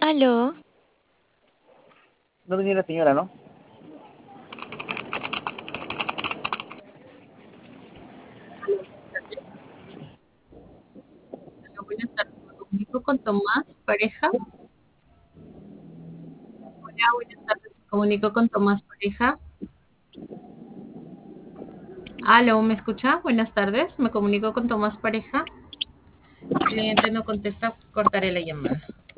Aló, No tenía la señora, ¿no? Aló, buenas tardes. Aló, buenas tardes. Me comunico con Tomás Pareja. Hola, buenas tardes. Me comunico con Tomás Pareja. Aló, ¿me escucha? Buenas tardes. Me comunico con Tomás Pareja. El cliente no contesta, cortaré la llamada.